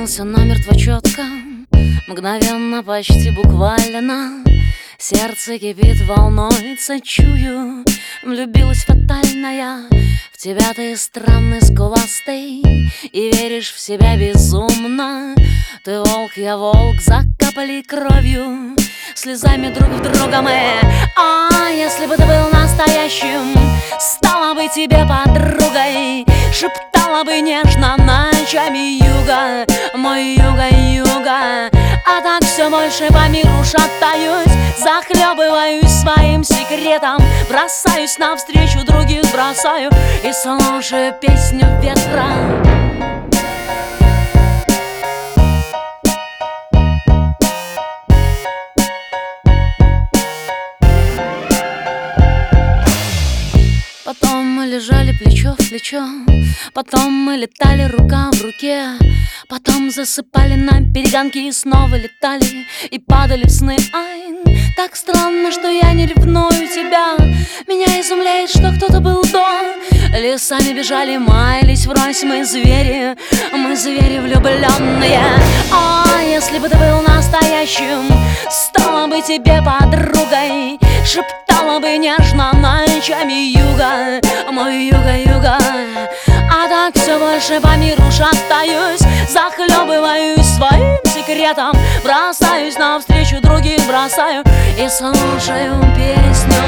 Запомнился намертво четко, мгновенно, почти буквально. Сердце кипит, волнуется, чую. Влюбилась фатально я в тебя, ты странный, скуластый, и веришь в себя безумно. Ты волк, я волк, закапали кровью, слезами друг в друга мы. А если бы ты был настоящим, стала бы тебе подругой, шептала бы нежно ночами юга, мой юга, юга. А так все больше по миру шатаюсь, захлебываюсь своим секретом, бросаюсь навстречу других, бросаю и слушаю песню ветра. Потом мы лежали плечо в плечо, потом мы летали рука в руке, потом засыпали на перегонки и снова летали и падали в сны. Ай, так странно, что я не ревную тебя. Меня изумляет, что кто-то был до. Лесами бежали, маялись врозь, мы звери влюбленные. А если бы ты был настоящим, стала бы тебе подругой, шептала бы нежно ночами юга, мой юга, юга. А так все больше по миру шатаюсь, захлебываюсь своим секретом, бросаюсь навстречу других, бросаю и слушаю песню.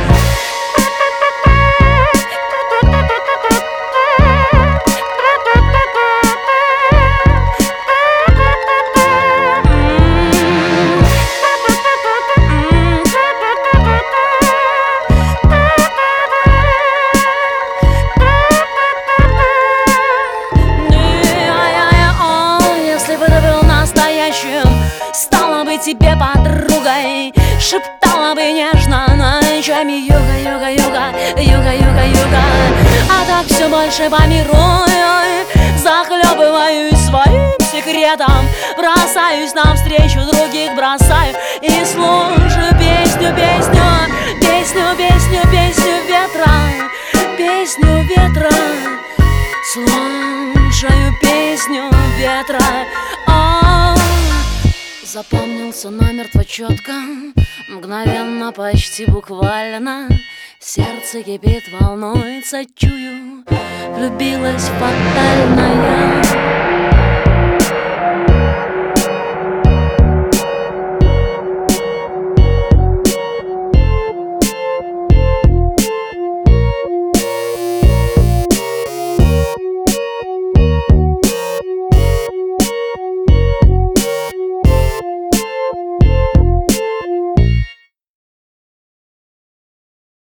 Стала бы тебе подругой, шептала бы нежно ночами юга, юга, юга, юга, юга, юга. А так все больше по миру захлебываюсь своим секретом, бросаюсь навстречу других, бросаю и слушаю песню, песню, песню, песню, песню ветра, песню ветра. Слушаю песню ветра. Запомнился намертво четко, мгновенно, почти буквально. Сердце кипит, волнуется, чую. Влюбилась фатально я.